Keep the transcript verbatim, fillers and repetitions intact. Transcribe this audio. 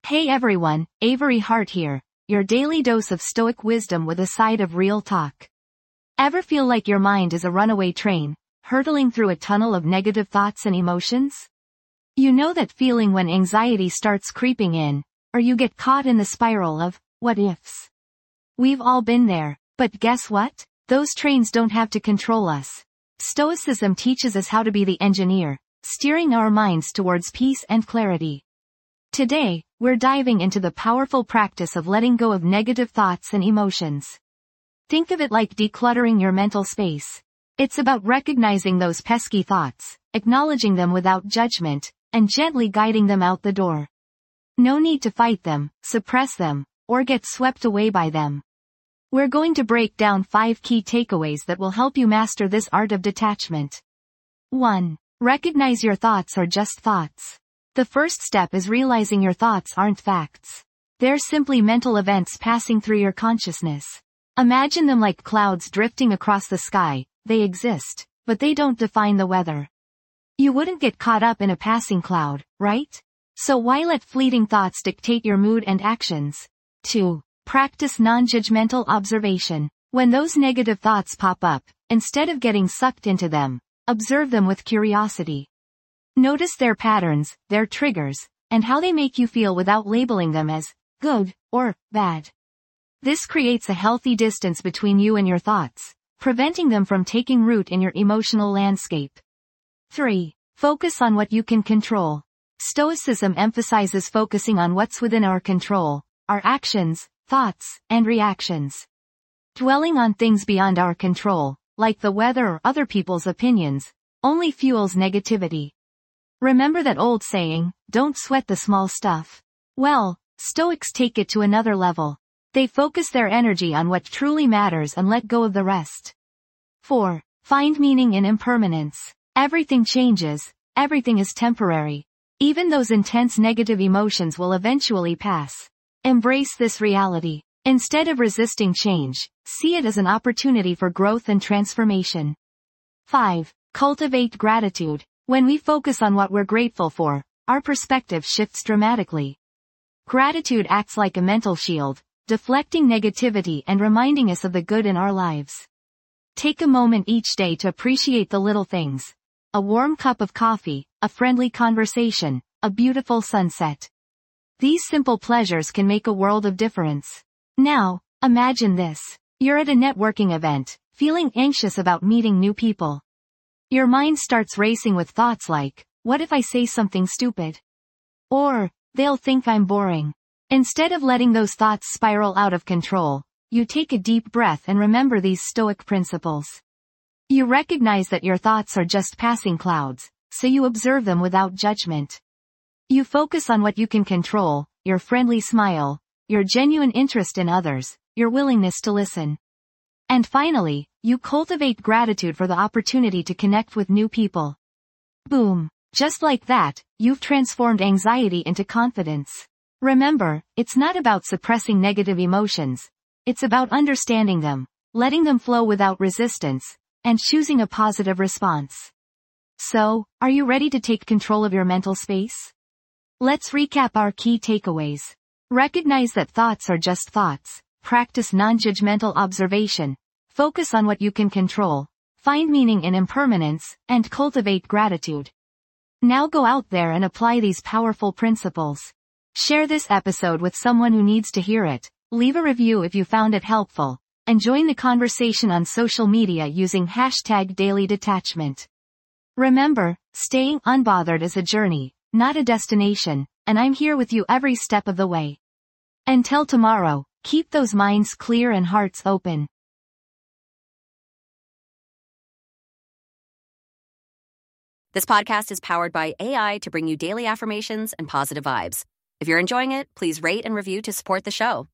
Hey everyone, Avery Hart here, your daily dose of stoic wisdom with a side of real talk. Ever feel like your mind is a runaway train, hurtling through a tunnel of negative thoughts and emotions? You know that feeling when anxiety starts creeping in, or you get caught in the spiral of what ifs. We've all been there, but guess what? Those trains don't have to control us. Stoicism teaches us how to be the engineer, steering our minds towards peace and clarity. Today, we're diving into the powerful practice of letting go of negative thoughts and emotions. Think of it like decluttering your mental space. It's about recognizing those pesky thoughts, acknowledging them without judgment, and gently guiding them out the door. No need to fight them, suppress them, or get swept away by them. We're going to break down five key takeaways that will help you master this art of detachment. one. Recognize your thoughts are just thoughts. The first step is realizing your thoughts aren't facts. They're simply mental events passing through your consciousness. Imagine them like clouds drifting across the sky. They exist, but they don't define the weather. You wouldn't get caught up in a passing cloud, right? So why let fleeting thoughts dictate your mood and actions? two. Practice non-judgmental observation. When those negative thoughts pop up, instead of getting sucked into them, observe them with curiosity. Notice their patterns, their triggers, and how they make you feel without labeling them as good or bad. This creates a healthy distance between you and your thoughts, preventing them from taking root in your emotional landscape. three. Focus on what you can control. Stoicism emphasizes focusing on what's within our control, our actions, thoughts, and reactions. Dwelling on things beyond our control, like the weather or other people's opinions, only fuels negativity. Remember that old saying, don't sweat the small stuff? Well, Stoics take it to another level. They focus their energy on what truly matters and let go of the rest. four. Find meaning in impermanence. Everything changes, everything is temporary. Even those intense negative emotions will eventually pass. Embrace this reality. Instead of resisting change, see it as an opportunity for growth and transformation. five. Cultivate gratitude. When we focus on what we're grateful for, our perspective shifts dramatically. Gratitude acts like a mental shield, deflecting negativity and reminding us of the good in our lives. Take a moment each day to appreciate the little things. A warm cup of coffee, a friendly conversation, a beautiful sunset. These simple pleasures can make a world of difference. Now, imagine this. You're at a networking event, feeling anxious about meeting new people. Your mind starts racing with thoughts like, what if I say something stupid? Or, they'll think I'm boring. Instead of letting those thoughts spiral out of control, you take a deep breath and remember these Stoic principles. You recognize that your thoughts are just passing clouds, so you observe them without judgment. You focus on what you can control, your friendly smile, your genuine interest in others, your willingness to listen. And finally, you cultivate gratitude for the opportunity to connect with new people. Boom. Just like that, you've transformed anxiety into confidence. Remember, it's not about suppressing negative emotions. It's about understanding them, letting them flow without resistance, and choosing a positive response. So, are you ready to take control of your mental space? Let's recap our key takeaways. Recognize that thoughts are just thoughts. Practice non-judgmental observation. Focus on what you can control. Find meaning in impermanence, and cultivate gratitude. Now go out there and apply these powerful principles. Share this episode with someone who needs to hear it. Leave a review if you found it helpful. And join the conversation on social media using hashtag Daily Detachment. Remember, staying unbothered is a journey, not a destination, and I'm here with you every step of the way. Until tomorrow, keep those minds clear and hearts open. This podcast is powered by A I to bring you daily affirmations and positive vibes. If you're enjoying it, please rate and review to support the show.